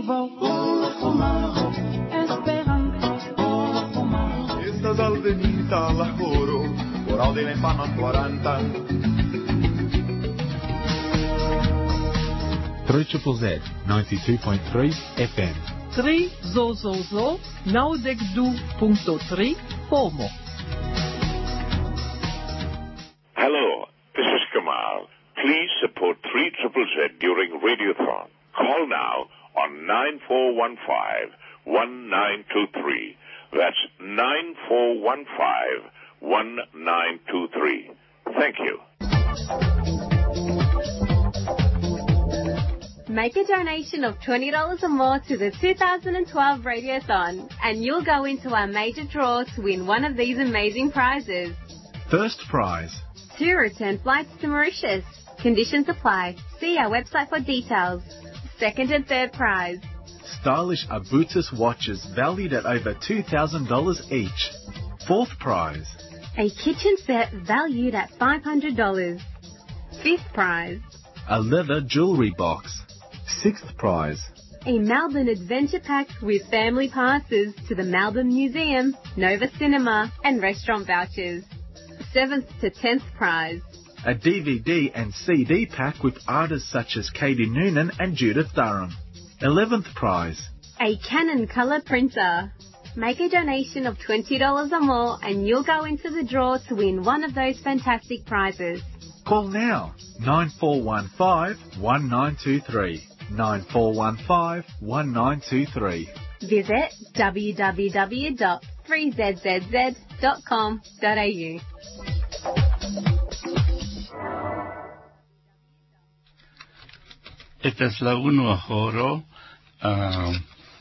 lingvo, homaro, Esperanto, homaro. Estas alvenita la horo, por aŭdi la infanon plorantan. 3ZZZ 92.3 FM. 3 Zozozo 92.3 Pomo. Hello, this is Kamal. Please support 3ZZZ during Radiothon. Call now on 9415-1923. That's 9415-1923. Thank you. Make a donation of $20 or more to the 2012 Radiothon, and you'll go into our major draw to win one of these amazing prizes. First prize, 2 return flights to Mauritius. Conditions apply. See our website for details. Second and third prize, stylish Abutis watches valued at over $2,000 each. Fourth prize, a kitchen set valued at $500. Fifth prize, a leather jewelry box. Sixth prize, a Melbourne adventure pack with family passes to the Melbourne Museum, Nova Cinema and restaurant vouchers. 7th to 10th prize, a DVD and CD pack with artists such as Katie Noonan and Judith Durham. 11th prize, a Canon color printer. Make a donation of $20 or more and you'll go into the draw to win one of those fantastic prizes. Call now, 9415-1923. 9415-1923. Visit www.3zzz.com.au. Estas la unua horo al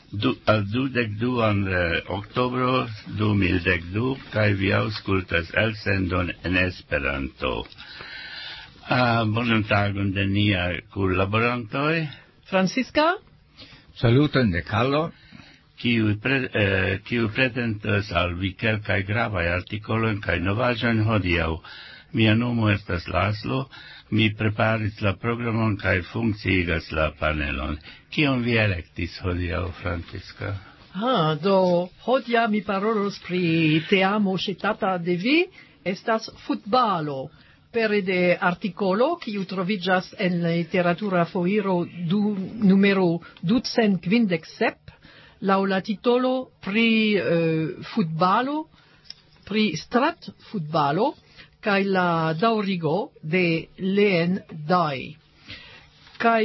22 oktobro 2012 kaj vi aŭskultas elsendon en Esperanto. Bonan tagon de nia kunlaborantoj. Francisca? Saluton de Carlo. Kiu prezentas al vi kelkaj gravaj artikolojn kaj novaĵojn hodiaŭ. Mia nomo estas Laslo. Mi preparis la programon kaj funkciigas la panelon. Kion vi elektis hodiaŭ, Francisca? Do hodiaŭ mi parolos pri teamo ŝatata de vi, estas futbalo. Pere de articolo kiu troviĝas en la literatura foiro numero 257, laŭ la titolo pri futbalo, pri stratfutbalo, kaj la daŭrigo de Leen Dai. Kaj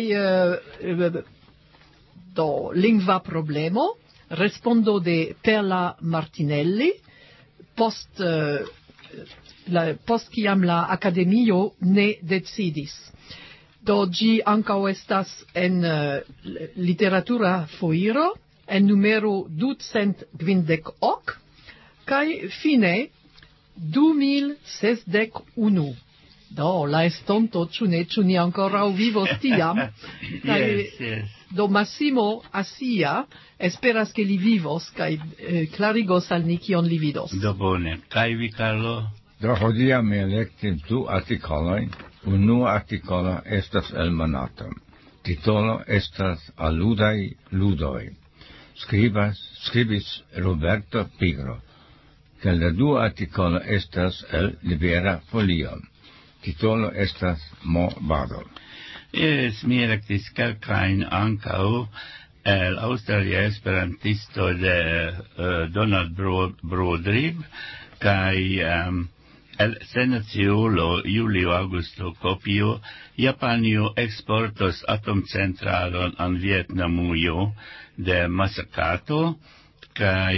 do lingva problemo, respondo de Perla Martinelli, post kiam la Akademio ne decidis. Do ĝi ankaŭ estas en literatura foiro, en numero 258, kaj fine 2061. Do, la estonto, ĉu ni ankoraŭ vivos tiam? Yes. Do Massimo Asia esperas ke li vivos kaj klarigos al ni kion li vidos. Do bone. Kaj vi, Carlo? Do hodiaŭ mi elektis 2 artikolojn. Unua artikolo estas el Monato. Titolo estas Aludaj ludoj. Skribis Roberto Pigro. Kaj la dua artikolo estas el Libera Folio. Titolo estas Movado. Yes, mi elektis kelkajn ankaŭ el Aŭstralia esperantisto de Donald Brodribb kaj el senaciulo Julio Augusto Copio. Japanio eksportos atomcentralon al Vietnamujo de Masakato kaj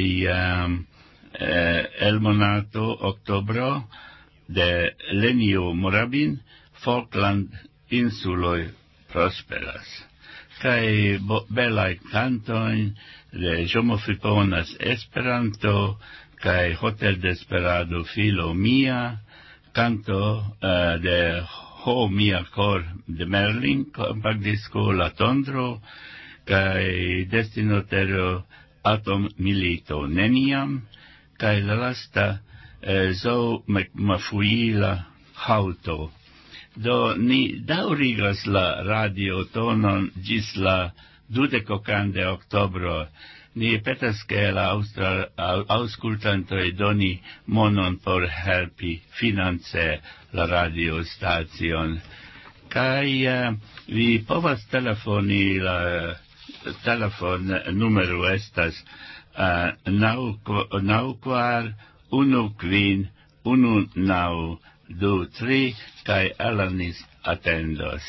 el monato oktobro de Lenio Morabin, Falkland insuloj prosperas. Kaj belaj kantojn de Jomo Friponas Esperanto kaj Hotel Desperado Filo Mia, canto de Ho Mia Cor de Merlin, compactdisco La Tondro, kaj Destinotero Atom Milito Neniam, kaj la lasta Zo Mafuila Hauto. Do ni daŭrigas la radiotonon ĝis la dudekokan de oktobro, ni petas che la auscultantoi doni monon por helpi finance la radio station. Kai vi povas telefoni la telefon numero estas 94151923 kai Alanis atendos.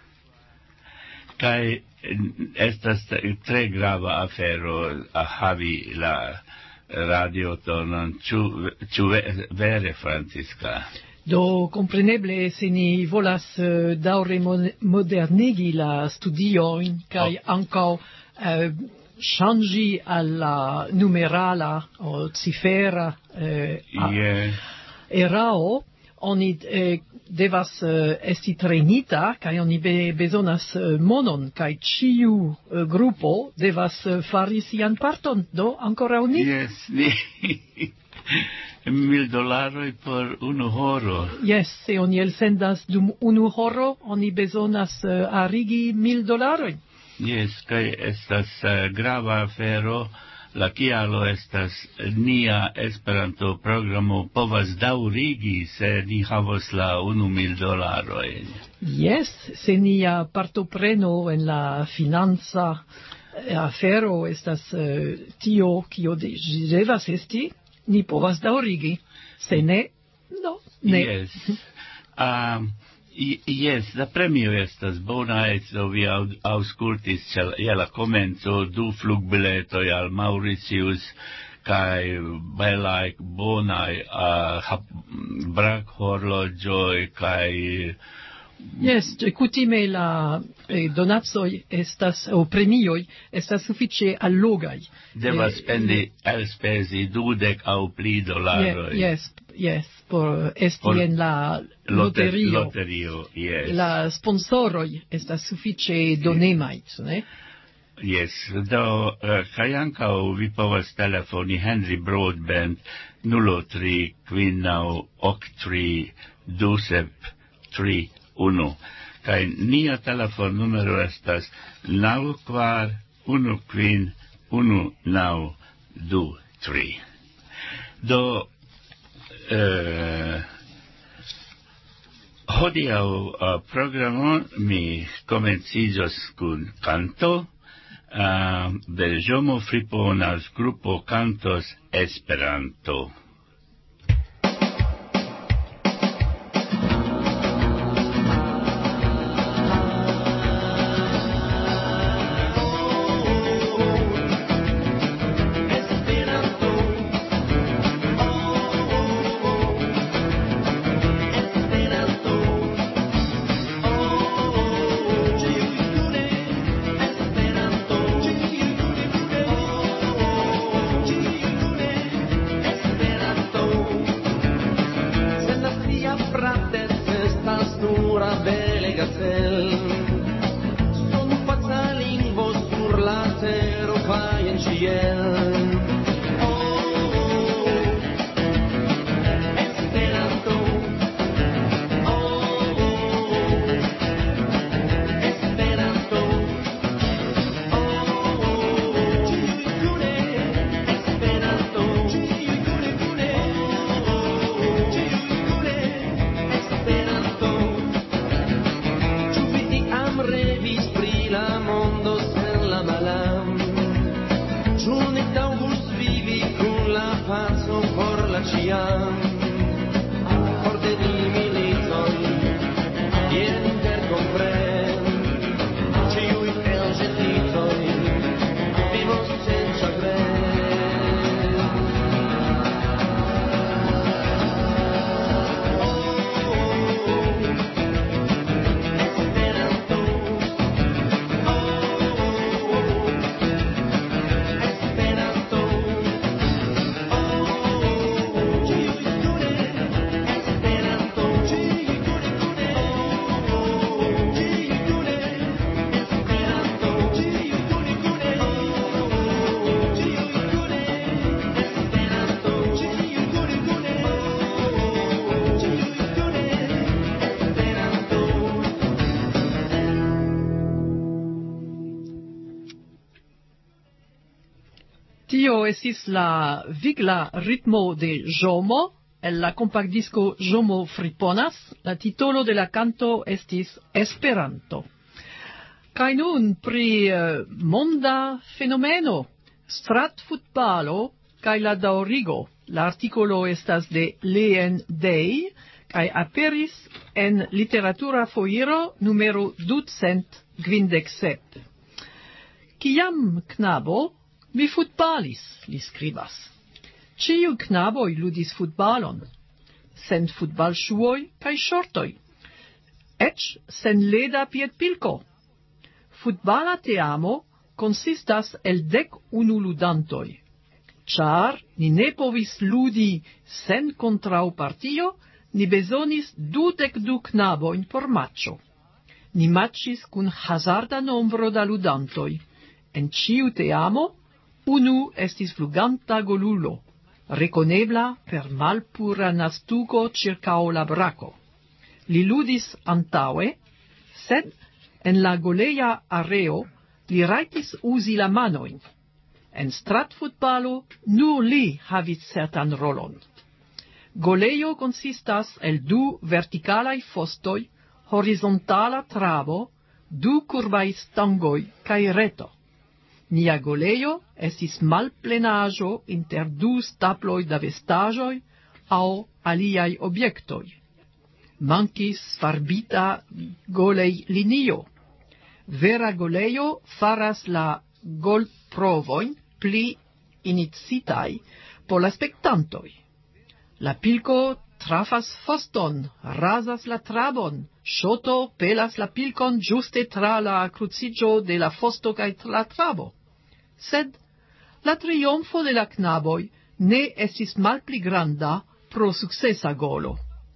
Kai estas tre grava afero havi la radiotonon, ĉu vere, Francisca? Do compreneble se ni volas daŭre modernigi la studiojn kaj ankaŭ ŝanĝi al la numerala o cifera erao, oni devas esti trenita kaj oni bezonas monon kaj ĉiu grupo devas fari sian parton. Do ankoraŭ ni? Yes, ni $1,000 por 1 horo. Yes, se oni elsendas dum 1 horo, oni bezonas arigi $1,000. Yes, kaj estas grava afero. La kialo estas nia Esperanto programo povas daŭrigi se ni havos la $1,000. Yes, se nia partopreno en la financa afero estas tio kio devas esti, ni povas daŭrigi. Se ne, no, ne. Yes. Yes, la premio estas bona, vi aŭskultis je la komenco 2 flugbiletoj al Mauritius kaj belaj bonaj brakhorloĝoj kaj Yes, kutime la donacoj estas o premioj estas sufiĉe allogaj. Devas spendi elspezi 20 aŭ pli dolaroj. Yes, por esti en la loterio. Yes. La sponsoroj estas sufiĉe donemaj, ne? Yes, do kaj ankaŭ vi povas telefoni Henry Broadbent 03 5983 2731. Kaj nia telefon numero estas 94151923. Do hodiaŭ programo mi komenciĝos kun kanto. Belĝomo friponas grupo kantos Esperanto. Tio estis la vigla ritmo de Jomo, el la compactdisco Jomo friponas. La titolo de la canto estis Esperanto. Kaj nun pri monda fenomeno, stratfutbalo kaj la daŭrigo. La artikolo estas de Leon Day kaj aperis en Literatura Foiro numero 257. Kiam knabo mi futbalis, li skribas. Ĉiuj knaboj ludis futbalon, sen futbalŝuoj kaj ŝortoj, eĉ sen leda piedpilko. Futbala teamo konsistas el 11 ludantoj, ĉar ni ne povis ludi sen kontraŭpartio, ni bezonis 22 knabojn por matĉo. Ni matĉis kun hazarda nombro da ludantoj. En ĉiu teamo unu estis fluganta golulo, rekonebla per malpura nastuko ĉirkaŭ la brako. Li ludis antaŭe, sed en la goleja areo li rajtis uzi la manojn. En stratfutbalo nur li havis certan rolon. Golejo konsistas el 2 vertikalaj fostoj, horizontala trabo, 2 kurbaj stangoj kaj reto. Nia golejo estis malplenaĵo inter 2 staploj da vestaĵoj aŭ aliaj objektoj. Mankis farbita golejlinio. Vera golejo faras la golprovojn pli inicitaj por la spektantoj. La pilko trafas foston, rasas la trabon, ŝoto pelas la pilkon ĝuste tra la kruciĝo de la fosto kaj la trabo. Sed la triomfo de la knaboj ne estis malpli granda pro sukcesa golo.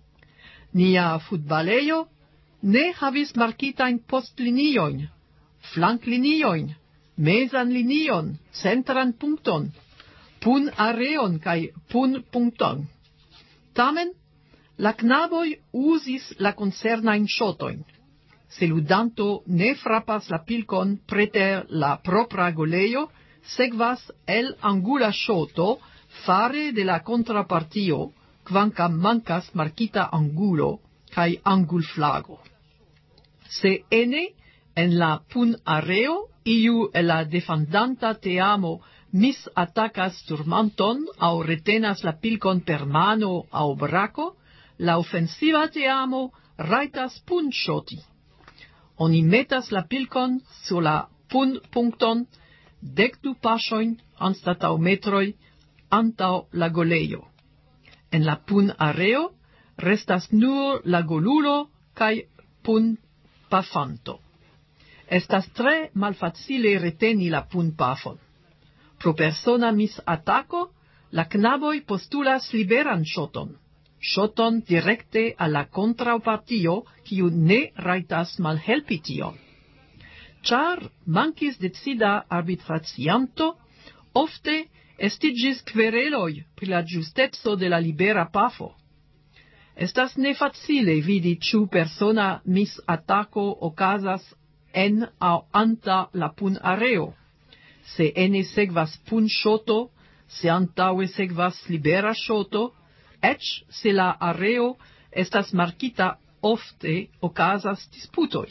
Nia futbalejo ne havis markitajn postliniojn, flankliniojn, mezan linion, centran punkton, pun-areon kaj pun-punkton. Tamen, la knaboj uzis la koncernajn ŝotojn. Se ludanto ne frapas la pilkon preter la propra golejo, sekvas el angula ŝoto fare de la kontrapartio, kvankam mankas markita angulo kaj angulflago. Se ene en la pun-areo iu el la defendanta teamo misatakas turmanton aŭ retenas la pilkon per mano aŭ brako, la ofensiva teamo rajtas punŝoti. Oni metas la pilkon sur la punpunkton 12 paŝojn anstataŭ metroj antaŭ la golejo. En la pun-areo restas nur la golulo kaj punpafanto. Estas tre malfacile reteni la punpafon. Pro persona misatako, la knaboj postulas liberan ŝoton. Ŝoton direkte al la kontraŭpartio, kiu ne rajtas malhelpi tion. Ĉar mankis decida arbitracianto, ofte estiĝis kvereloj pri la ĝusteco de la libera pafo. Estas nefacile vidi ĉu persona misatako okazas en aŭ anta la pun-areo. Se ene sekvas punŝoto, se antaŭe sekvas libera ŝoto, eĉ se la areo estas markita, ofte okazas disputoj.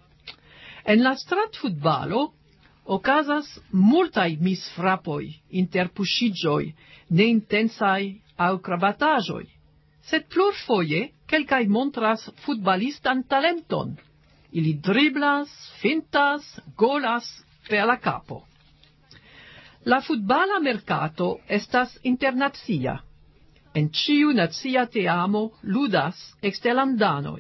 En la stratfutbalo okazas multaj misfrapoj, interpuŝiĝoj, neintensaj aŭ krabataĵoj, sed plurfoje kelkaj montras futbalistan talenton. Ili driblas, fintas, golas per la kapo. La futbala merkato estas internacia. En ĉiu nacia teamo ludas eksterlandanoj.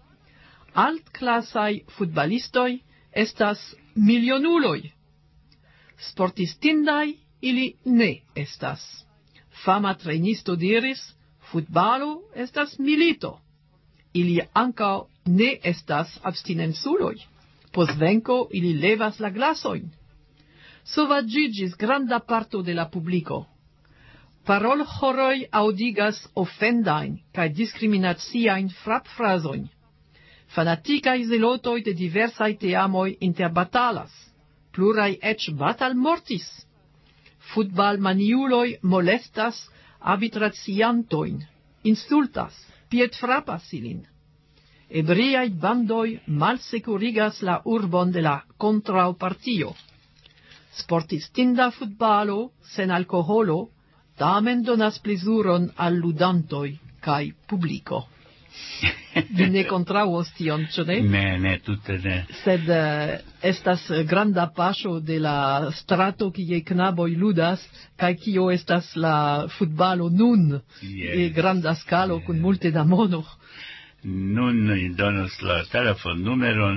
Altklasaj futbalistoj estas milionuloj. Sportistindaj ili ne estas. Fama trejnisto diris, futbalo estas milito. Ili ankaŭ ne estas abstinenculoj. Post venko ili levas la glasojn. Sovaĝiĝis granda parto de la publiko. Parolĥoroj aŭdigas ofendajn kaj diskriminaciajn frapfrazojn. Fanatikaj zelotoj de diversaj teamoj interbatalas. Pluraj eĉ batalmortis. Futbalmaniuloj molestas arbitraciantojn, insultas, piedfrapas ilin. Ebriaj bandoj malsekurigas la urbon de la kontraŭpartio. Sportistinda futbalo sen alkoholo tamen donas plezuron al ludantoj kaj publiko. Vi ne kontraŭos tion, ĉu ne? Ne, tute ne. Sed estas granda paŝo de la strato kie knaboj ludas kaj kio estas la futbalo nun de granda skalo kun multe da mono. Nun donos la telefonnumeron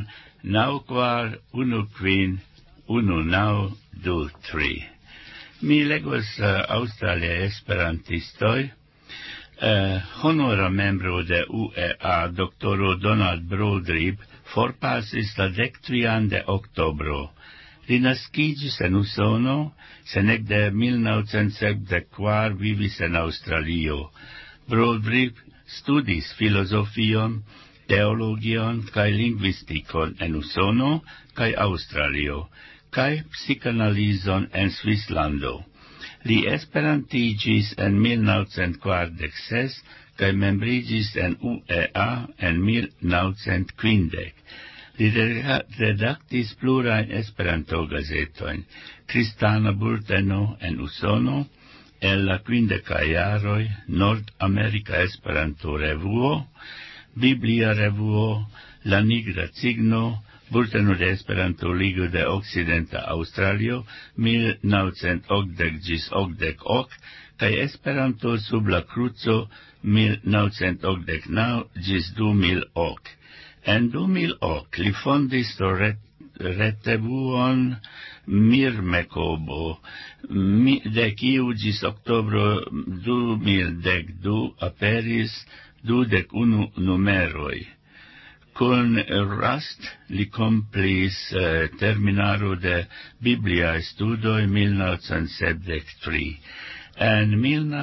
94151923. Mi legos Australia esperantistoj. Honora membro de UEA, doktoro Donald Brodribb, forpasis la 13 de oktobro. Li naskiĝis en Usono, sed ekde 1974 vivis en Aŭstralio. Brodribb studis filozofion, teologion kaj lingvistikon en Usono kaj Aŭstralio, kaj psikanalizon en Svislando. Li esperantiĝis en 1946 kaj membriĝis en UEA en 1950. Li redaktis plurajn Esperanto-gazetojn, Kristana Bulteno en Usono, el la 50 jaroj, Nord-Amerika Esperanto-revuo, Biblia revuo, La Nigra Cigno, Bulteno de Esperanto-Ligo de Okcidenta Aŭstralio 1980-88 kaj Esperanto sub la kruco 1989-2008. En 2008 li fondis retevuon Mirmekobo, de kiu ĝis oktobro 2012 aperis 21 numeroj. Con Rust li complis terminaro de Biblia studoj 1973. En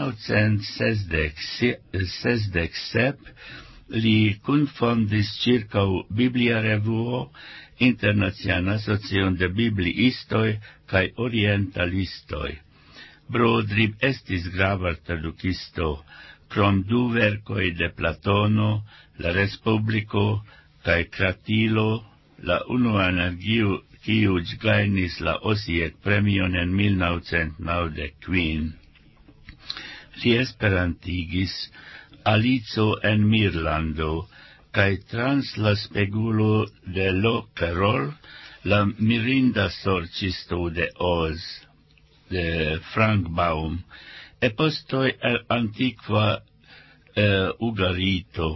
1967 li kunfondis ĉirkaŭ Biblia revuo, Internacian Asocion de Bibliistoj kaj Orientalistoj. Brodribb estis grava tradukisto, krom 2 verkoj de Platono, La Respubliko kaj Kratilo, la unua energio kiu gajnis la Osiek premion en 1995. Li esperantigis Alico en Mirlando kaj trans la spegulo de Lo Carol, la mirinda sorĉisto de Oz, de Frank Baum, epostoj el antikva Ugarito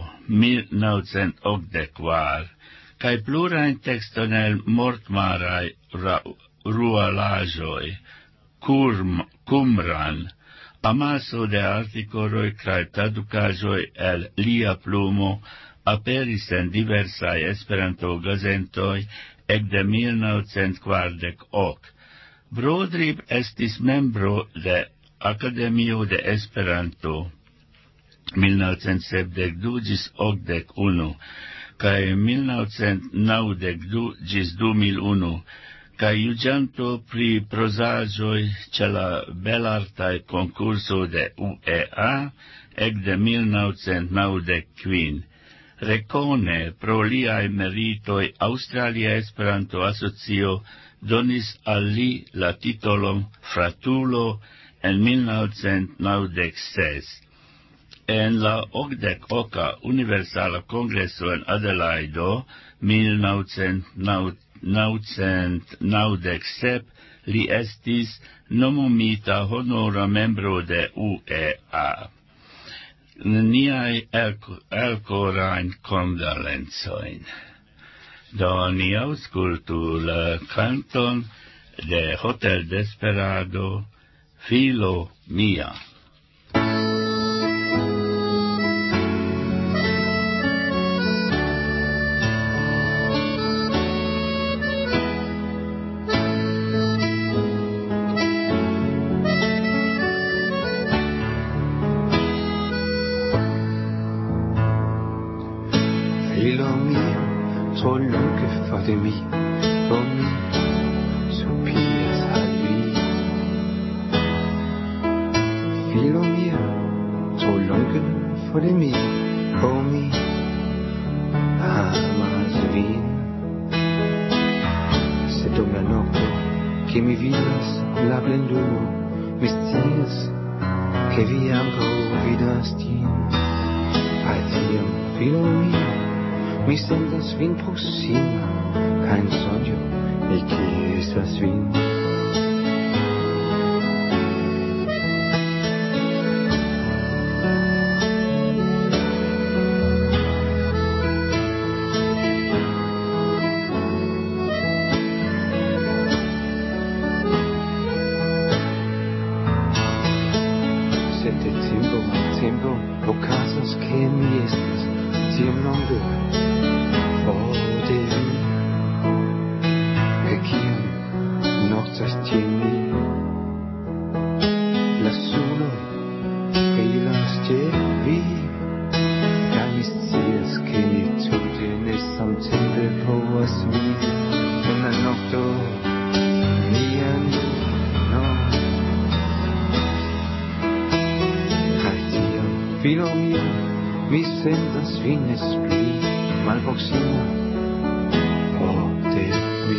1984, kaj plurajn tekstojn el mortmaraj rualaĵoj, Qumran, amaso de artikoloj kaj tradukaĵoj el lia plumo aperis en diversaj Esperanto-gazetoj ekde 1948. Brodribb estis membro de Akademio de Esperanto 1972-81 kaj 1992 ĝis 2001 kaj juĝanto pri prozaĵoj ĉe la belartaj konkurso de UEA ekde 1995. Rekone pro liaj meritoj Aŭstralia Esperanto-Asocio donis al li la titolon fratulo en 1996. En la 88. Universala Kongreso en Adelaido 1997 li estis nomumita honora membro de UEA. Niaj elkorajn kondolencojn. Do ni aŭskultu la kanton de Hotel Desperado, Filo mia. Filo mio, sogno che fa di me, non mi sopiras al vi. de mi, mi amas vin. Se dum la nocto, che mi vidas la blendumo, mi scias, che vi anco vidas tin. Al tiam, filo mio, mi sentas vin proxima, kein sonio, e che estas vin. Filo mio, mi sentas fines pli malproxima de mi.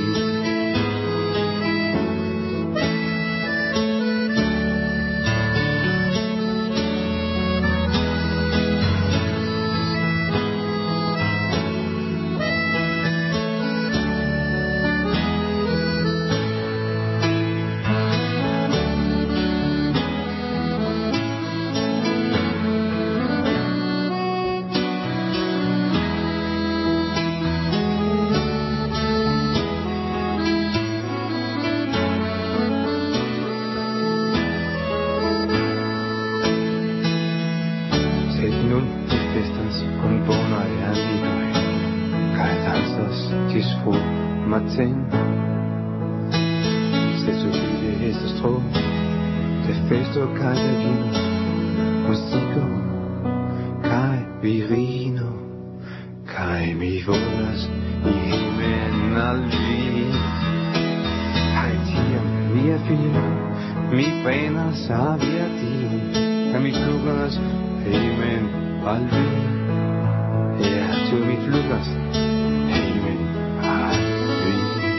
Se subide ese strom, te festo cae de vino, musico, cae virino, cae mi volas, imen al vi. Hai tiam, mia filo, mi penas aviatin, ca mi flugas, imen al vi. Tu mi flugas, imen al vi.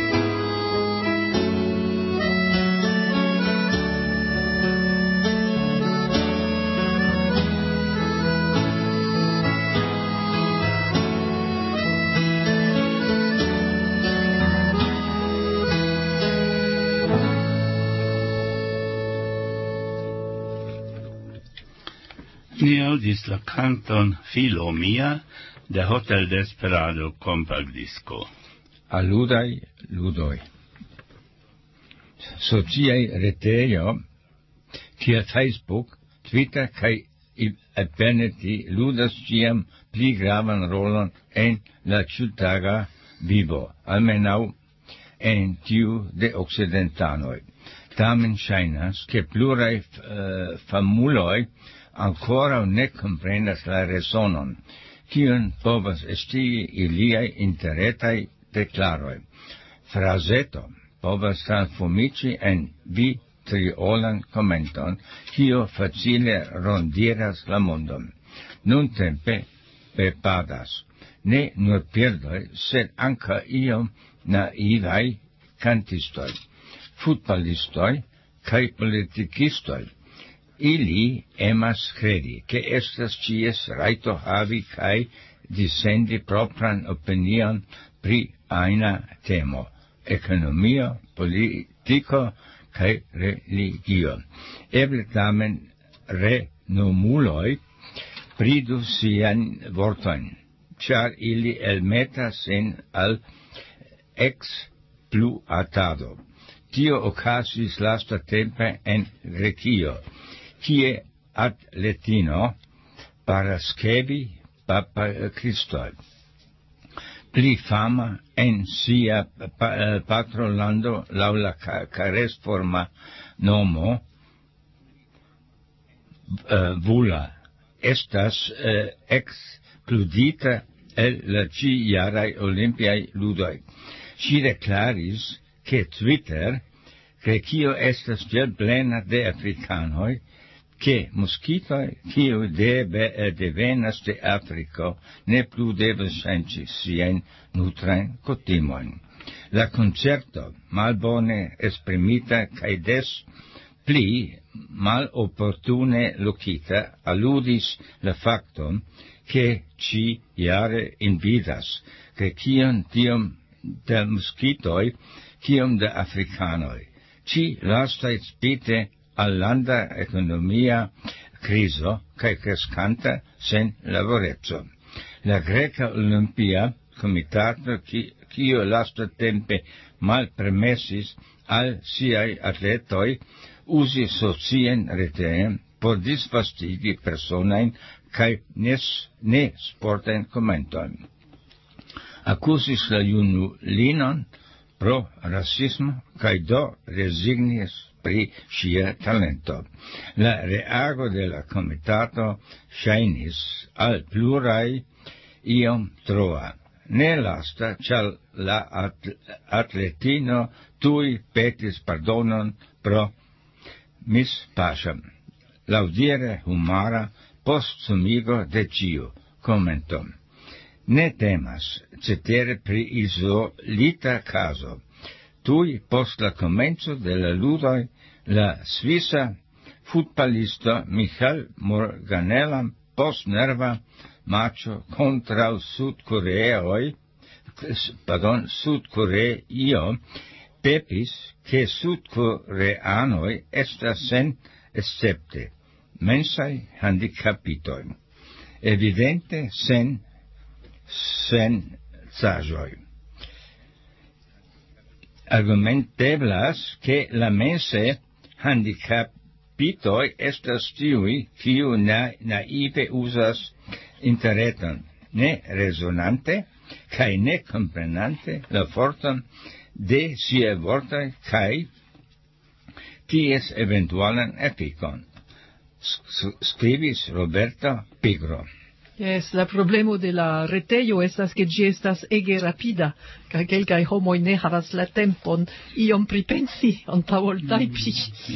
Ni audis la canton Filo mia de Hotel Desperado Compact Disco. Aludai ludoi. Sociai retejo, kiel Facebook, Twitter kai Beneti ludas ciam pli gravan rolon en la ciutaga vivo, almenau en tiu de occidentanoi. Tamen ŝajnas, ke pluraj famuloj ancora ne comprenas la resonon, kion povas estigi iliai interretai declaroi. Fraseto povas transformici en vitriolan commenton, kio facile rondiras la mondon. Nuntempe pepadas, ne nur pirdoi, sed anca iom naivai cantistoi, futbalistoi, kai politikistoi. Ili emas credi, che estas cies raito havi kai dissendi propran opinion pri aina temo, economia, politico kai religio. Eble tamen renomuloi pridu sian vorton, char ili elmetas in al expluatado. Tio ocasis lasta tempe en Grecio, kie atletino parascebi Papa Christoi. Pli fama en sia patrolando lau la caresforma nomo Vula estas excludita el la ci-jarai Olimpiai ludoi. Si declaris che Twitter, che cio estas gel plena de africanoi, che mosquitoi, quio devenas de Africo, ne plu devas senci sien nutrain cotimoin. La concerto malbone esprimita cae des pli mal opportune locita alludis la factum che ci iare invidas, che cion tiom del mosquitoi, ciom de africanoi. Ci lastait spite al landa economia criso, cae crescanta sen lavorezzo. La Greca Olympia Comitato, cio lasta tempe mal permessis al siai atletoi usi socien reteem por disvastigi personain cae ne sporten commentoin. Accusis la junulinon pro racismo cae do resignis pri sia talento. La reago de la comitato shainis al plurai iom troa. Ne lasta, chal la atletino tui petis pardonon pro mispasam. Laudire humara postsumigo de ciu, commentum. Ne temas, cetere pri isolita caso. Tui post la comenzo de la ludoi, la svisa futbalista Michael Morganellam post nerva macho contra Sud-Coreio pepis che Sud-Coreanoi estas sen escepte mensai handicapitoi, evidente sen cajoi. Argumenteblas che la mense handicapitoi estas tiui kiu naive usas interreton, ne resonante, cae ne comprenante la forton de sia vortoi cae ties eventualan eficon. Scribis Roberto Pigro. Yes, la problemo de la retejo estas che ĝi estas ege rapida, kaj kelkaj homoj ne havas la tempon iom pripensi antaŭ ol tajpi.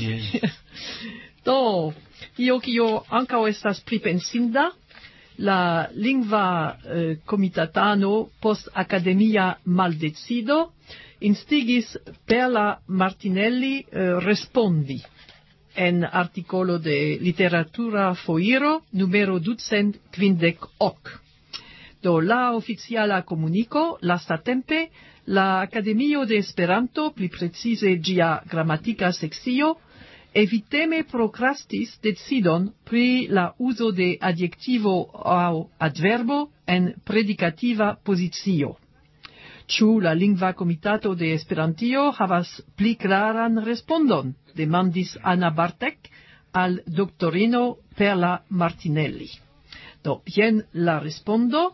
Do, io kio ankaŭ estas pripensinda, la lingva comitatano post academia maldecido instigis Perla Martinelli respondi en articolo de Literatura Foiro numero 258. Do la oficiala comunico lastatempe la Academio de Esperanto, pli precise ĝia gramatika sekcio, eviteme procrastis decidon pri la uzo de adjektivo aŭ adverbo en predikativa pozicio. Ĉu la lingva komitato de Esperantio havas pli klaran respondon? Demandis Anna Bartek al doktorino Perla Martinelli. Do, jen la respondo,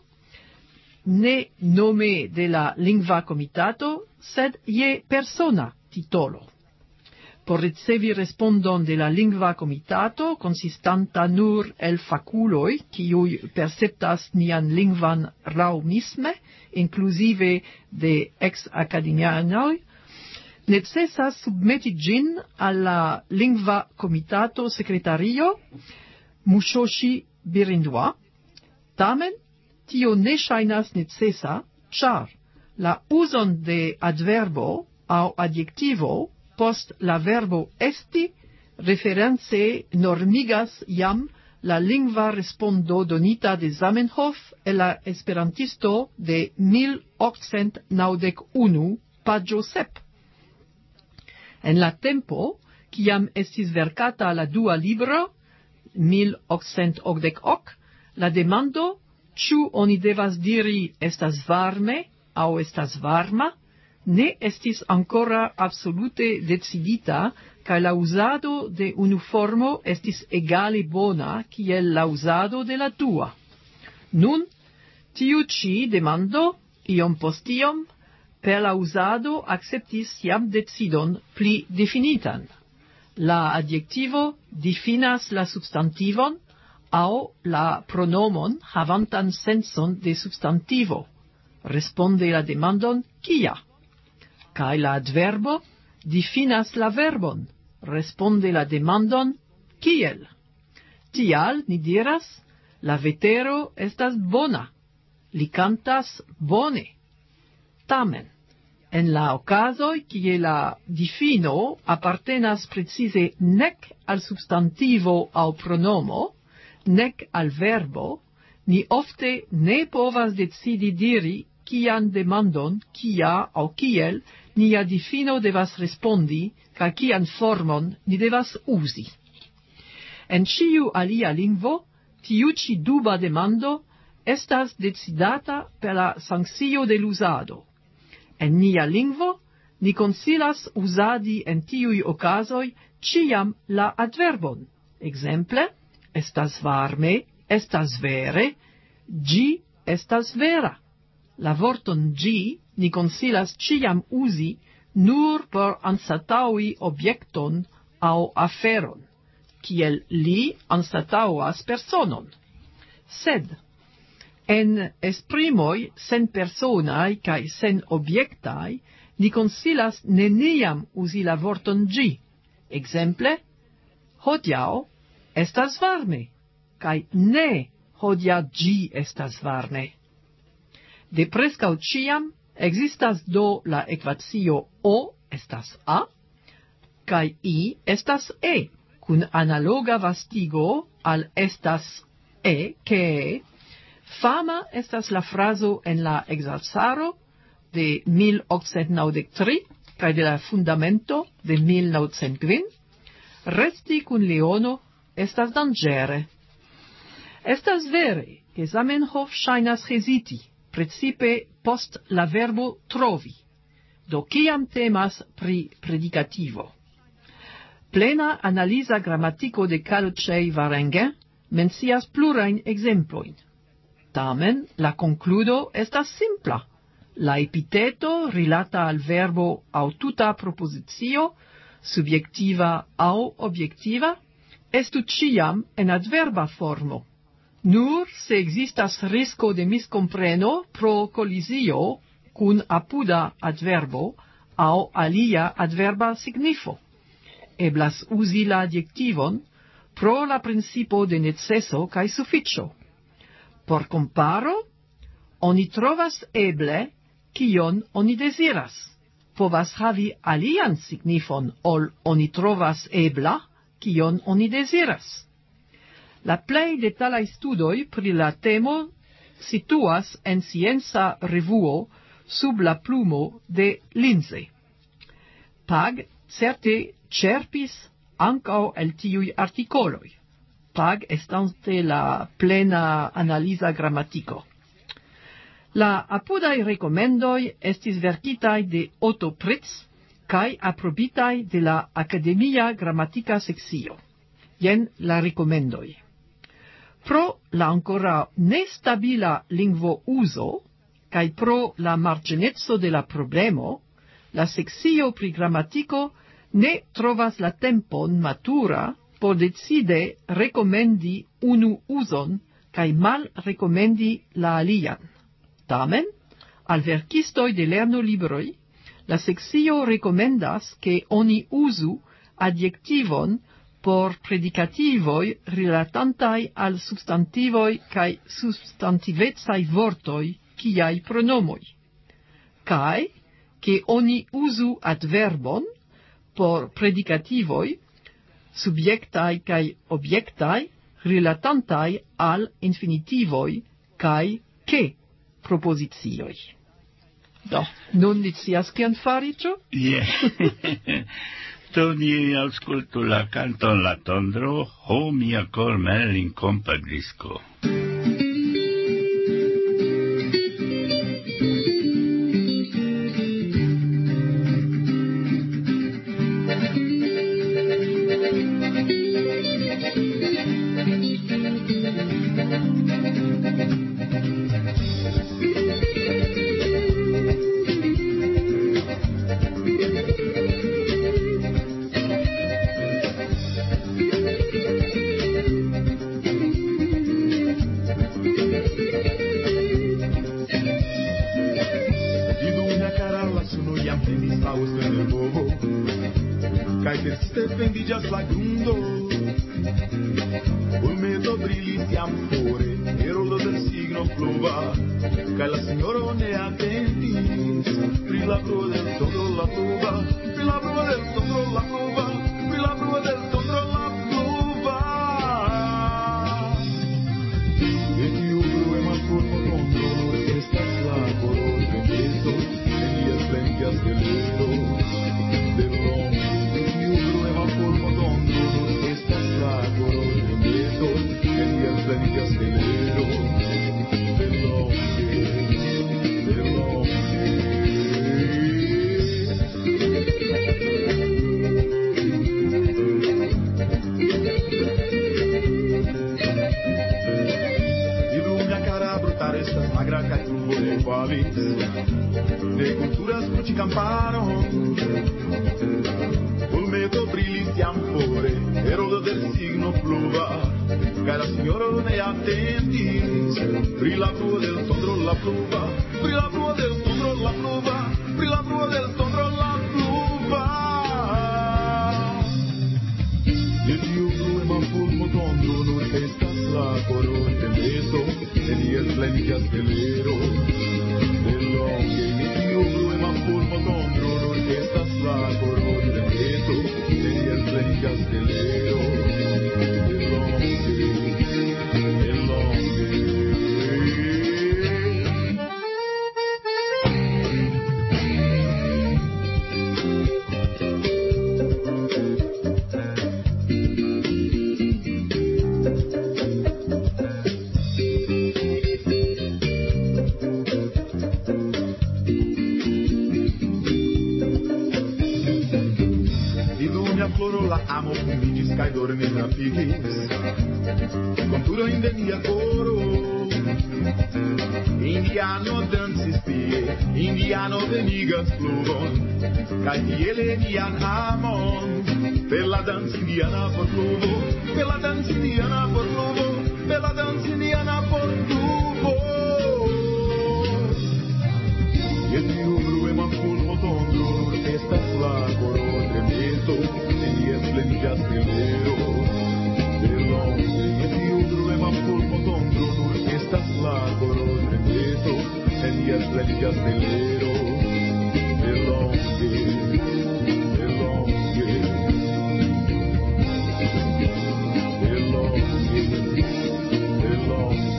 ne nome de la lingva komitato, sed je persona titolo. Por ricevi respondon de la lingva comitato, consistanta nur el faculoi, kiuj perceptas nian lingvan laŭmisme, inclusive de ex-academianoj, necesas submeti ĝin al la lingva comitato secretario Mushoshi Birindwa. Tamen, tio ne ŝajnas necesa, ĉar la uzon de adverbo aŭ adjektivo post la verbo esti reference normigas jam la lingva respondo donita de Zamenhof e la esperantisto de 1891, pagio 7. En la tempo, kiam estis verkata la dua libro, 1888, la demando, ĉu oni devas diri estas varme aŭ estas varma, ne estis ancora absolute decidita, kaj la uzado de unu formo estis egale bona kiel la uzado de la dua. Nun, tiu ĉi demando, iom post iom, per la uzado acceptis jam decidon pli definitan. La adjektivo difinas la substantivon aŭ la pronomon havantan senson de substantivo. Responde la demandon kia? Kaj la adverbo difinas la verbon. Responde la demandon kiel? Tial ni diras, la vetero estas bona, li cantas bone. Tamen, en la ocasoi, kie la difino appartenas precise nec al substantivo au pronomo, nec al verbo, ni ofte ne povas decidi diri kian demandon, kia au kiel, nia difino devas respondi, ca kian formon ni devas usi. En ciu alia lingvo, tiu ci duba demando estas decidata per la sanccio de l'usado. En nia lingvo, ni consilas usadi en tiui ocasoi ciam la adverbon. Exemple, estas varme, estas vere, gi estas vera. La vorton gi ni consilas ciam usi nur por anstataui objekton au aferon, kiel li anstatauas personon. Sed, en esprimoi sen personai kai sen objektai, ni consilas neniam usi la vorton gi. Exemple, hodiau estas varme, kai ne hodia gi estas varme. De prescau ciam existas do la equatio O estas A, kai I estas E, cun analoga vastigo al estas E, che fama estas la fraso en la Exalsaro de 1893, kai de la Fundamento de 1905, resti cun leono estas dangere. Estas vere, che Zamenhof shainas hesiti, precipe post la verbo trovi, do ciam temas pri predicativo. Plena analisa grammatico de Calcei-Varenguin mencias plurain exemploin. Tamen, la concludo estas simpla. La epiteto rilata al verbo au tuta propositio, subjektiva au objektiva, estu ciam en adverba formo. Nur se existas risco de miscompreno pro collisio cun apuda adverbo au alia adverba signifo. Eblas usi la adjectivon pro la principo de necesso cae sufficio. Por comparo, oni trovas eble kion oni desiras. Povas havi alian signifon ol oni trovas ebla kion oni desiras. La plei detalai studoi pri la temo situas en Scienza Revuo sub la plumo de Lindsay. Pag certe cerpis ancao el tiui articoloi. Pag estante la plena analisa grammatico. La apudai recomendoi estis verkitai de Otto Pritz kai aprobitai de la Academia Grammatica Sexio. Jen la recomendoi. Pro la ancora nestabila lingvo uso, kai pro la marginezzo de la problemo, la sexio pri grammatico ne trovas la tempon matura por decide recomendi unu uson kai mal recomendi la alian. Tamen, al verkistoi de lernolibroi, la sexio recomendas che oni usu adjektivon por predicativoi rilatantai al substantivoi cae substantivezai vortoi ciai pronomoi, cae che oni usu adverbon por predicativoi subjectai cae objectai rilatantai al infinitivoi cae che propositioi. Do, nun dicias cian fari, cio? Yeah. Do ni auscultu la canton La Tondro, Ho mia cor mel in compagrisco. stependi just la grundo. Urmeto brilli stiam fuori, e rollo del signo pluva, che la signora ne attenti, pri la prua del tondro la pluva, pri la prua del tondro la pluva, pri la prua del tondro la pluva. E ti ubru e mal corpo tondro, estas la color de queso, en dias blanquias del lero, del longo. E ti ubru e mal corpo tondro, estas la color de queso, en dias blanquias del lero, del longo, del longo. Estas magra catubo de qualis, de culturas multi camparon, ulmeto brilli stiampore, erolo del signo pluva, cara signora ne attendis, pri la prua del tondro la pluva, pri la prua del tondro la pluva, pri la prua del tondro la pluva. E dio blu e ma fulmo tondro, nur estas la coro de beso, en dias blanquias del lero, del longe. E dio blu e ma fulmo tondro, nur estas la coro de beso, en dias blanquias del lero, del longe, del longe. La amo fumigis cae dormi rapigis, contura indenia coro. Indiano dansis tie, indiano venigas pluvon, cae tiele nian amon, per la danza indiana por pluvo, per la danza indiana por pluvo, per la danza indiana por pluvo. E il diubru e manfulmo tondro, estas la coro tremeto, blanquias del lero, del longe. E diubru e ma fulmo tondro, estas la coro tremeto, en dias blanquias del lero, del longe, del longe, del longe, del longe.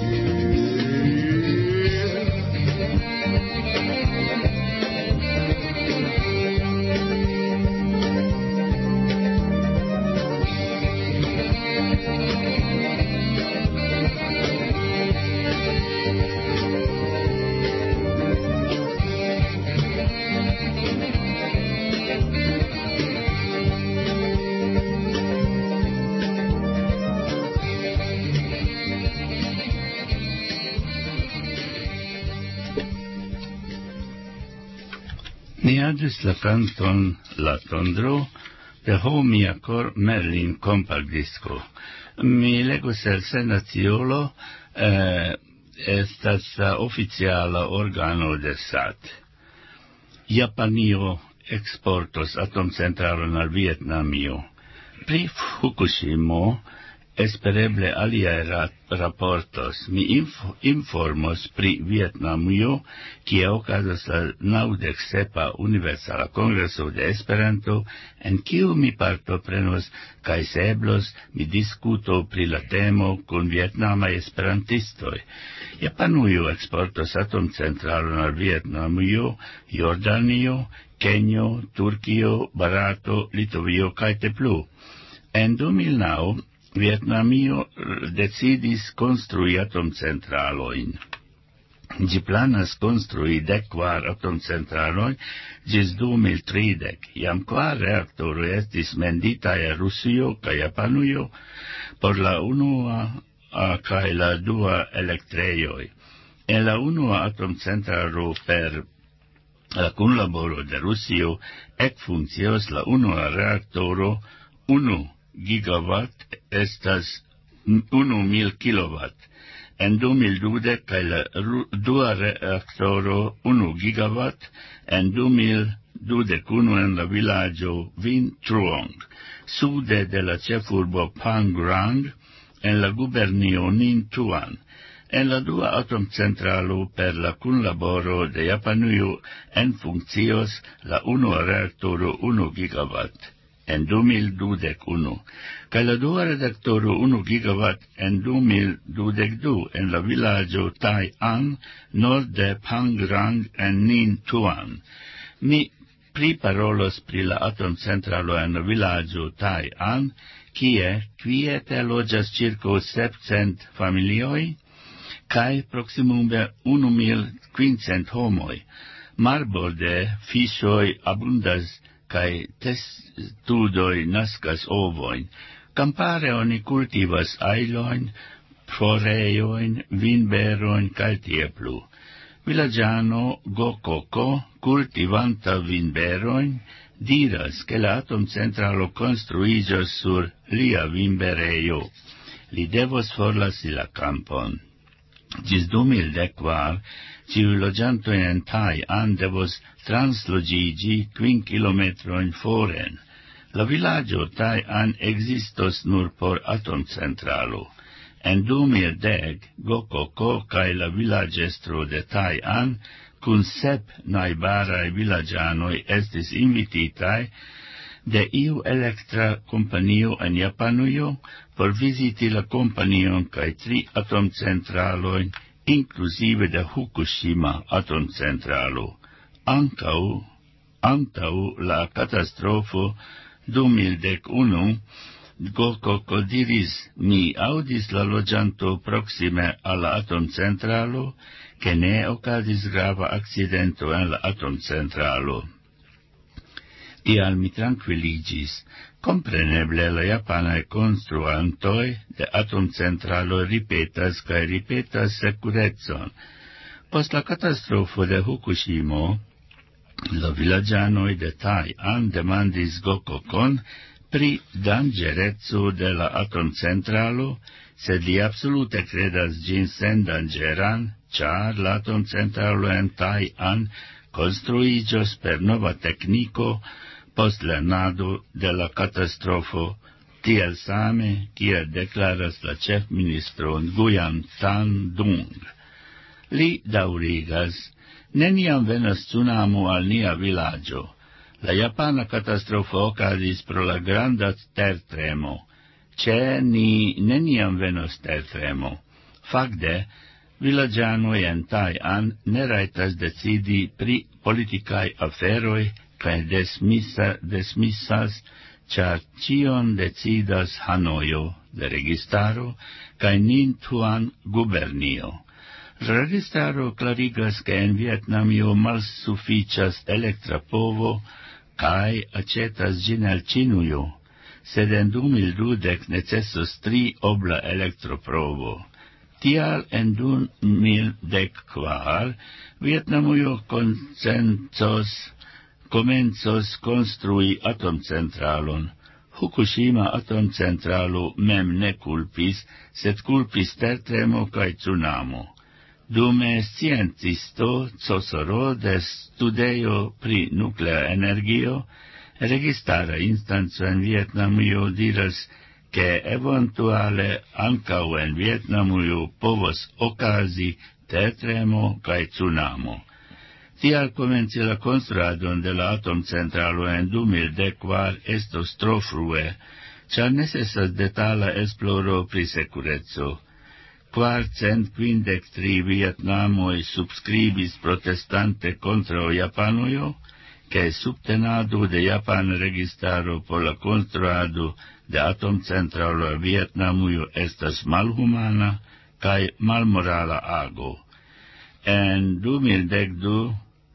Ni audis la canton La Tondro de homia cor Merlin compact disco. Mi legos el senaciolo estas oficiala organo de SAT. Japanio exportos atomcentralon al Vietnamio. Pri Fukushimo espereble aliae raportos. Mi informos pri Vietnamio, kie okazas la 97. Universala Kongreso de Esperanto, en kiu mi partoprenos, kaj se eblos mi diskuto pri la temo kun vietnamaj esperantistoj. Japanujo eksportos atomcentralon al Vietnamio, Jordanio, Kenjo, Turkio, Barato, Litovio kaj te plu. En 2009 Vietnamio decidis konstrui atomcentraloin. Ĝi planas konstrui 14 atomcentralojn ĝis 2030. Jam 4 reaktoroj estis venditaj al Rusio kaj Japanujo por la unua kaj la dua elektrejoj. En la unua atomcentralo per la kunlaboro de Rusio ekfunkcios la unua reaktoro 1 gigawatt estas 1,000 kilowatt. En 2020 kaj la dua reaktoro 1 gigawatt, en 2020 2021 en la vilaggio Vin Truong, sude de la ĉefurbo Phangrang, en la gubernio Ninh Thuan. En la dua atomcentralo per la kunlaboro de Japanujo en funkcios la unua reaktoro 1 gigawatt en 2021, kaj la dua reaktoro 1 gigawatt en 2022 en la vilaggio Tai An, norde Phangrang en Ninh Thuan. Mi priparolos pri la atomcentralo en la vilaggio Tai An, kie kviete loĝas ĉirkaŭ 700 familioj, kai proximume 1500 homoi. Marborde fiŝoj abundas kai testudoj naskas ovoin. Campare oni kultivas ajlojn, forejojn, vinberojn kaj tie plu. Vilaĝano Gokoko, kultivanta vinberojn, diras ke la atomcentralo konstruiĝos sur lia vinberejo. Li devos forlasi la kampon. Gis 2014, ciu loĝantoj en Tai An devos transloĝiĝi 5 kilometrojn foren. La vilaĝo Tai An ekzistos nur por atomcentralo. En 2010, Gokoko kaj la vilaĝestro de Tai An kun 7 najbaraj vilaĝanoj estis invititaj de iu elektra kompanio en Japanujo por viziti la kompanion kaj 3 atomcentralojn, inkluzive de Fukushima atomcentralo. Antaŭ la katastrofo 2011, Gokoko diris: mi aŭdis la loĝanto proksime al la atomcentralo, ke ne okazis grava akcidento en la atomcentralo. Tial mi tranquilligis. Compreneble la japanaj konstruantoj de atomcentralo ripetas kaj ripetas sekurecon. Post la katastrofo de Fukushimo, la vilaĝanoj de Tai An demandis Gokokon pri danĝereco de la atomcentralo, sed li absolute kredas ĝin sendanĝeran, ĉar la atomcentralo en Tai An konstruiĝos per nova tekniko post lernado de la katastrofo, tiel same kiel deklaras la ĉefministro Nguyen Tan Dung. Li daŭrigas: neniam venas tsunamo al nia vilaĝo. La japana katastrofo okazis pro la granda tertremo. Ĉe ni neniam venos tertremo. Fakte, vilaĝanoj en Tai An ne rajtas decidi pri politikaj aferoj kaj desmisas, ĉar ĉion decidas Hanojo de registaro kaj Ninh Thuan gubernio. La registaro klarigas ke en Vjetnamio malsufiĉas elektra povo kaj aĉetas ĝin al Ĉinujo, sed en 2020 necesos 3 obla elektroprovo. Tial en 2014 Vjetnamujo komencos konstrui atomcentralon. Fukushima atomcentralo mem ne kulpis, sed kulpis tertremo kaj tsunamo. Dume sciencisto Cosoro de studejo pri nuklea energio, registara instanco en Vjetnamujo diras ke eventuale ankaŭ en Vjetnamujo povos okazi tertremo kaj tsunamo. Tial komenci la konstruadon de la atomcentralo en 2014 estos tro frue, ĉar necesas detala esploro pri sekureco. 453 vjetnamoj subskribis protestante kontraŭ Japanujo, ke subtenado de japana registaro por la konstruado de atomcentralo en Vjetnamujo estas malhumana kaj malmorala ago. En 2012,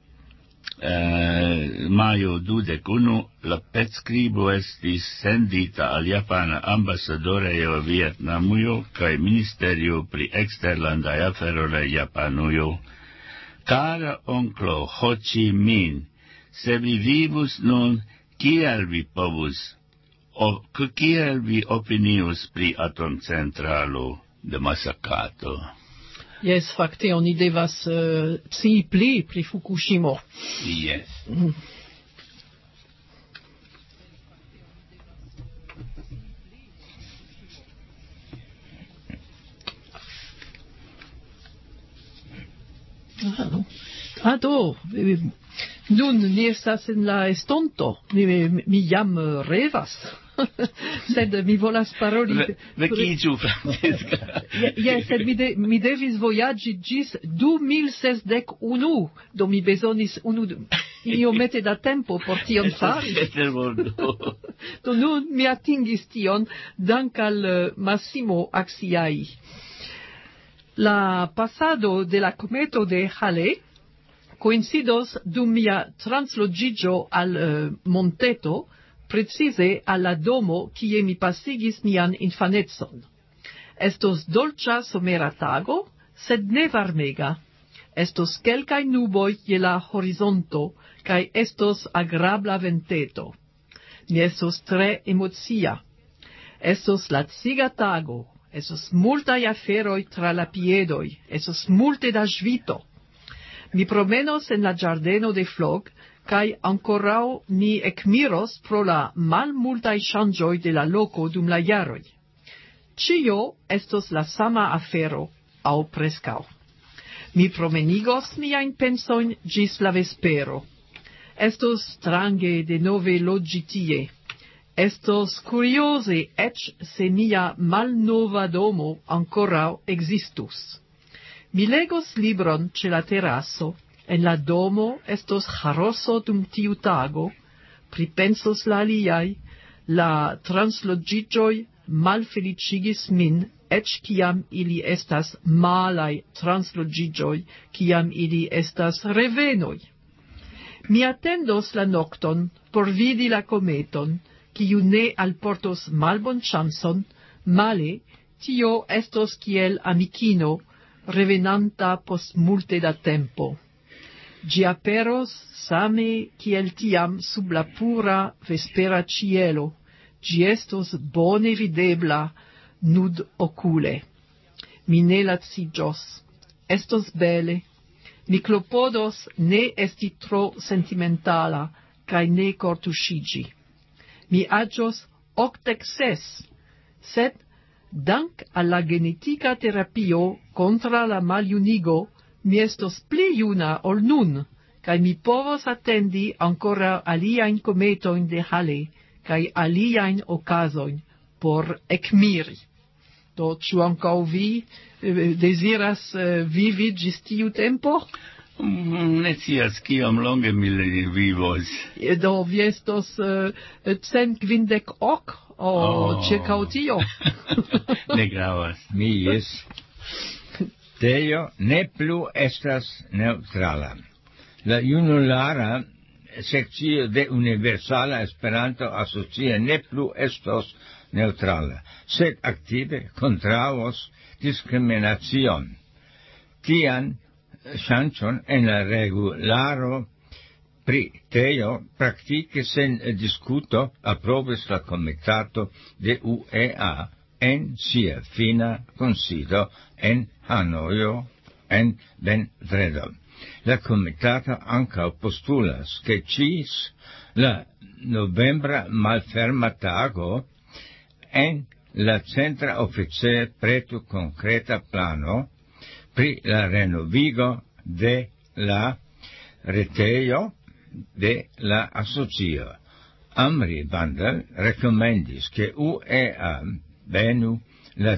majo 21, la petskribo estis sendita al japana ambasadorejo Vjetnamujo kaj ministerio pri eksterlandaj aferoj de Japanujo. Kara onklo Ho Chi Minh, se vi vivus nun, kiel vi opinius pri atomcentralo de Masakato? Yes, fakte oni devas scii pli pri Fukushimo. Yes. Do, nun ni estas en la estonto, mi jam revas, sed mi volas paroli... Vekiĝu, Franciska. Sed mi devis vojaĝi ĝis 2061, do mi bezonis iomete da tempo por tion fari. Do nun mi atingis tion, dank al Massimo Axiai. La pasado de la cometo de Halley coincidos dum mia transloĝiĝo al monteto, precize al la domo kie mi pasigis mian infanecon. Estos dolĉa somera tago, sed ne varmega. Estos kelkaj nuboj je la horizonto, kaj estos agrabla venteto. Mi estos tre emocia. Estos laciga tago, estos multaj aferoj tra la piedoj, estos multe da ŝvito. Mi promenos en la ĝardeno de Flog, kaj ankoraŭ mi ekmiros pro la malmultaj ŝanĝoj de la loko dum la jaroj. Ĉio estos la sama afero, aŭ preskaŭ. Mi promenigos miajn pensojn ĝis la vespero. Estos strange denove loĝi tie. Estos curioze eĉ se mia malnova domo ankoraŭ ekzistus. Mi legos libron ĉe la teraso, en la domo estos ĥaoso dum tiu tago, pripensos la aliaj, la transloĝiĝoj malfeliĉigis min, eĉ kiam ili estas malaj transloĝiĝoj, kiam ili estas revenoj. Mi atendos la nokton por vidi la kometon, kiu ne alportos malbonŝancon, male tio estos kiel amikino, revenanta post multe da tempo. Ĝi aperos same kiel tiam sub la pura vespera ĉielo. Ĝi estos bone videbla nud okule. Mi ne laciĝos. Estos bele. Mi klopodos ne esti tro sentimentala kaj ne kortuŝiĝi. Mi aĝos 86, sed dank al la genetika terapio kontraŭ la maljunigo, mi estos pli juna ol nun, kaj mi povos atendi ankoraŭ aliajn kometojn de Halley kaj aliajn okazojn por ekmiri. Do, ĉu ankaŭ vi deziras vivi ĝis tiu tempo? Ne scias kiom longe mi vivos. Do, vi estos 150 o ĉirkaŭ tio. Ne gravas. Mi jes. Tio ne plu estas neutrala. La junulara sekcio de Universala Esperanto Asocio ne plu estos neutrala, sed aktive kontraŭos diskriminacion. Tian ŝancon en la regularo pri tio praktike sen diskuto aprobis la komitato de UEA en sia fina kunsido en Hanojo en vendredo. La komitato ankaŭ postulas ke ĝis la novembra malferma tago en la centra oficejo pretu konkreta plano pri la renovigo de la retejo de la asocio. Amri Bandel rekomendis ke UEA benu la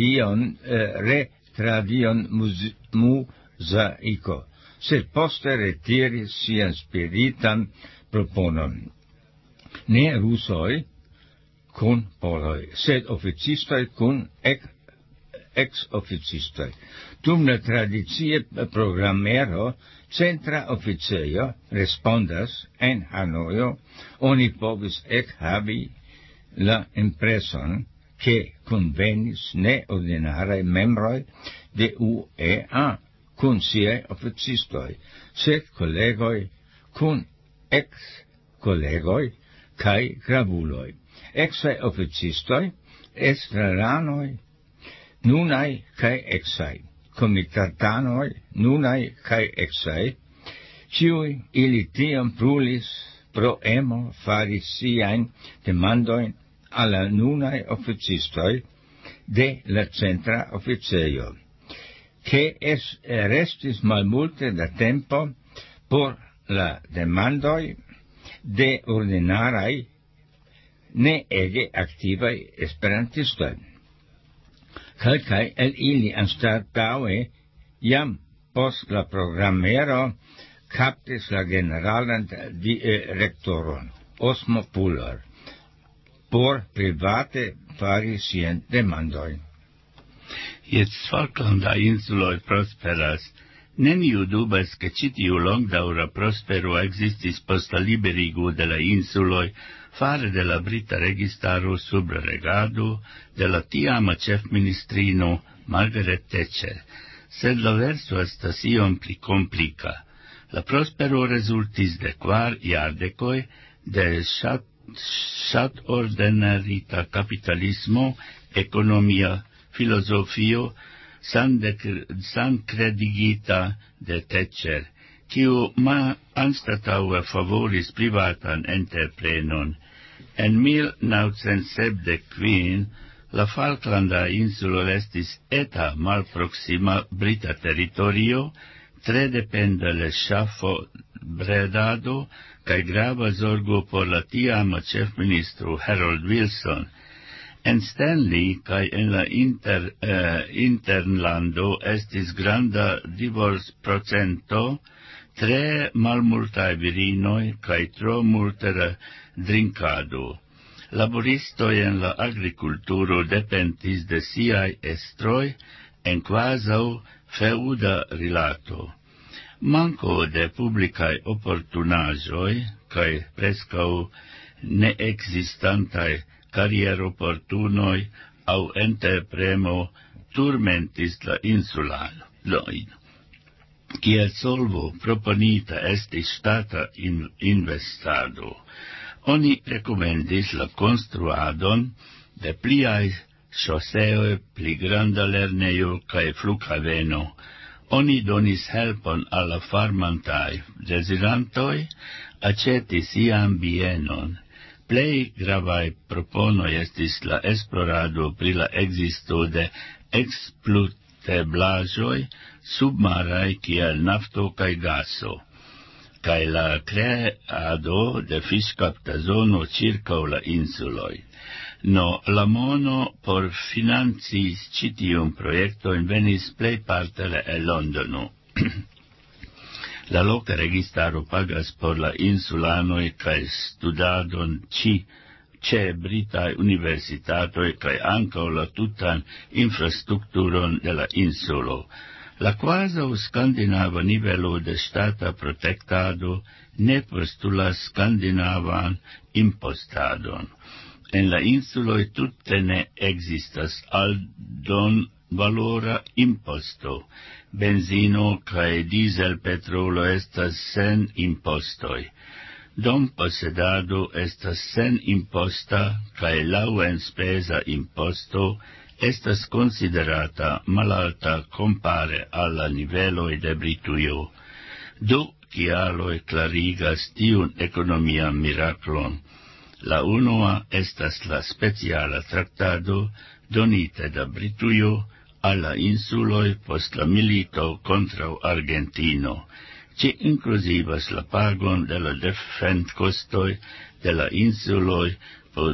retradion muzaiko, sed poste retiris sian spiritan proponon. Ne rusoj kun poloj, sed oficistoj kun ex-oficistoj. Dum la tradicie programero centra oficejo respondas en Hanojo, oni povis ekhavi la impreson ke kunvenis neordinaraj membroj de UEA kun siaj oficistoj, sed kolegoj kun ex-kolegoj kaj gravuloj. Ex-aj oficistoj, estraranoj, nunaj kaj exaj, komitatanoj, nunaj kaj exaj, ĉiuj ili tiam brulis pro emo fari siajn demandojn al la nunaj oficistoj de la centra oficejo. che restis malmulte da tempo por la demandoi de ordinarai ne ege activai esperantistoi. Calcai el ili anstataue jam post la programmero captis la generalan direktoron Osmo Puller por private fari sien demandoi. Jetzt Falklanda insuloi prosperas. Neniu dubas che citiu longdaura prospero existis post la liberigu de la insuloi fare de la Brita registaro sub regado de la tiama chefministrino Margaret Thatcher, sed la verso estas iom pli complica. La prospero resultis de 4 iardecoi de sat ordenarita capitalismo, economia, filosofio, san credigita de Thatcher, quiu anstataue favoris privatan entreprenon. En 1975, la Falklanda insulo estis eta malproxima Brita territorio, tre dependa le ŝafo bredado, kaj grava zorgo por la tiama ĉefministro Harold Wilson. En Stanley kaj en la internalando estis granda divorcprocento, tre malmultaj virinoj kaj tro multa drinkado. Laboristoj en la agrikulturo dependis de siaj estroj en kvazaŭ feuda rilato. Manko de publicaj oportunaĵoj kaj preskaŭ neekzistantaj karieroportunoj aŭ entrepremo turmentis la insulanojn. Kiel solvo proponita estis ŝtata investado. Oni rekomendis la konstruadon de pliaj ŝoseoj, pli granda lernejo kaj flughaveno. Oni donis helpon al la farmantaj dezirantoj aĉeti sian bienon. Plej gravaj proponoj estis la esplorado pri la ekzisto de ekspluteblaĵoj submaraj kiel nafto kaj gaso, kaj la kreado de fiŝkapta zono ĉirkaŭ la insuloj. La mono por financi ĉi tiun projekton venis plejparte el Londono. La loka registaro pagas por la insulanoj kaj studadon ĉe britaj universitatoj kaj ankaŭ la tutan infrastrukturon de la insulo. La kvazaŭ skandinava nivelo de ŝtata protektado ne postulas skandinavan impostadon. En la insuloj tute ne ekzistas aldonvalora imposto. Benzino kaj dieselpetrolo estas sen impostoj. Domposedado estas sen imposta kaj laŭenspeza imposto estas konsiderata malalta compare alla niveloj de Britujo. Du kialoj klarigas tiun ekonomian miraklon. La unua estas la speciala traktado donita da Britujo alla insuloj post la milito kontraŭ Argentino. Ĝi inkluzivas la pagon de la defendkostoj de la insuloj por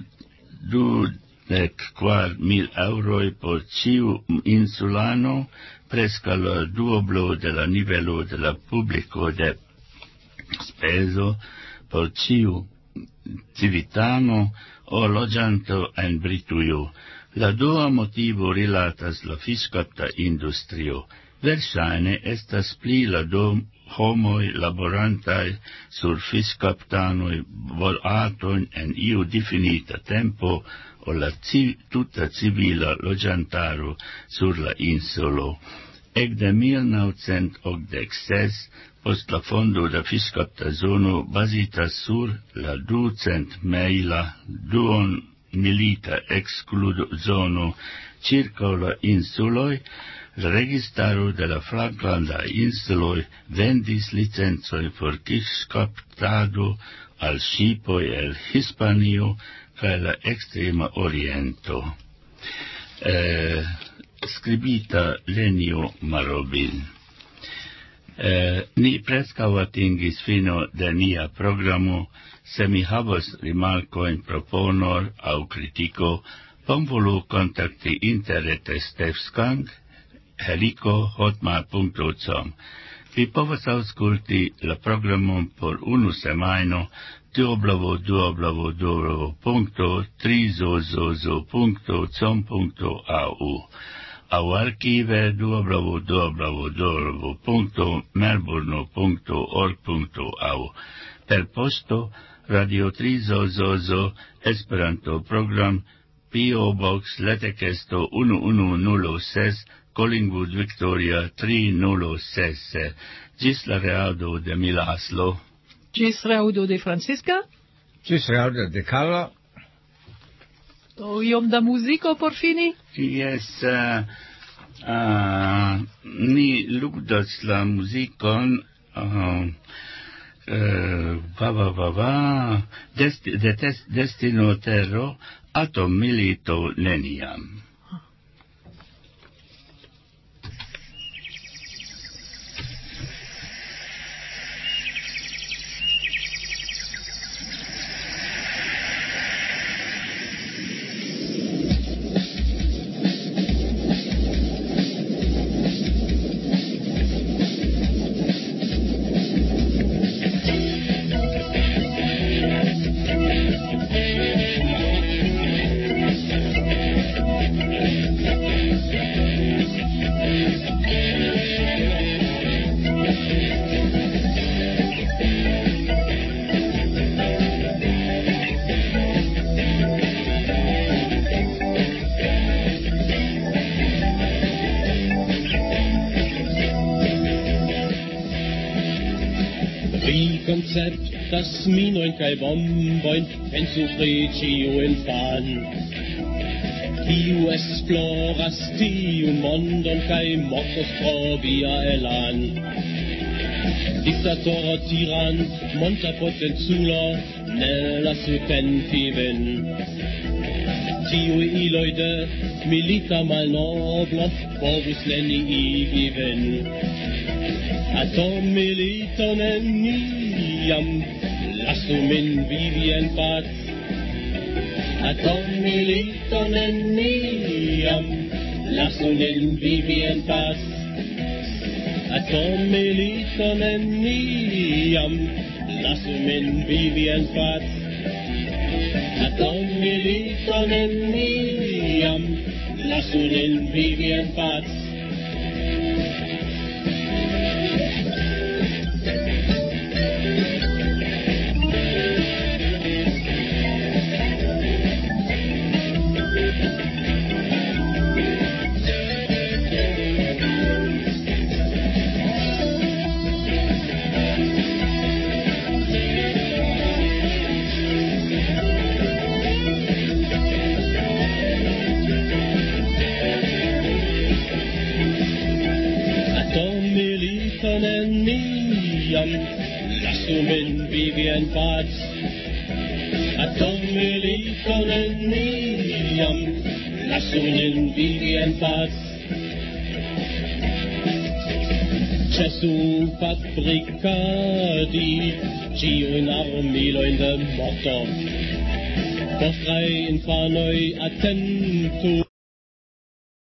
24.000 euroj por ĉiu insulano, preskaŭ la duoblo de la nivelo de la publiko de spezo por ĉiu civitano o loĝanto en Britujo. La dua motivo rilatas la fiŝkapta industrio. Verŝajne estas pli la homoj laborantaj sur fiŝkaptanoj boatojn en iu difinita tempo o la tuta civila loĝantaro sur la insulo. Ekde 1986, post la fondo da fiŝkapta zono bazita sur la 200-mejla duonmilita ekskludozono ĉirkaŭ la insuloj, la registaro de la Falklanda insuloj vendis licencoj por fiŝkaptado al ŝipoj el Hispanio kaj la ekstrema oriento. Scribita Lenio Marobin. Ni preskaŭ atingis fino de nia programo. Se mi havas rimarkojn, proponojn aŭ kritiko, bonvolu kontakti interrete Stefskang, heliko@hotmail.com. Vi povas aŭskulti la programon por unu semajno www.trizozozo.com.au aŭ arkive www.melbourno.org.au per posto Radio Trizozozo Esperanto program P.O. Box Letekesto 1106 Collingwood Victoria 306. Gis la reaudo de Milaslo. Gis reaudo de Francisca. Gis reaudo de Carlo. O iom da musico por fini? Yes, ni ludas la musicon Destino Terro Atom Milito Neniam. Das minojn kaj bombojn pensufri ĉiujn fan. Kiu esploras tiun mondon kaj mortos pro via elan. Diktatoro, tiran, monta potenculo, ne lasu tenti vin. Tiuj iloj de milita malnoblo povus neniigi vin. Atommilito neniam lasu min vivi en paz. Atommilito neniam lasu min vivi en paz. Atommilito neniam lasu min vivi en paz. Atommilito neniam lasu min vivi en paz. Lasu min vivi en paz. Atommilito neniam lasu min vivi en paz. Ĉesu fabrikadi ĉiujn armilojn de morto. Por 3 infanoj atentu.